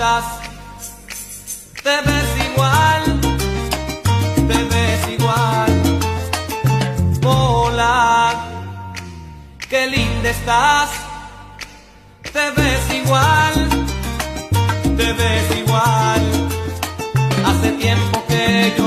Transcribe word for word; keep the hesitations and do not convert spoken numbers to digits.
estás? Te ves igual, te ves igual. Hola, qué linda estás. Te ves igual, te ves igual. Hace tiempo que yo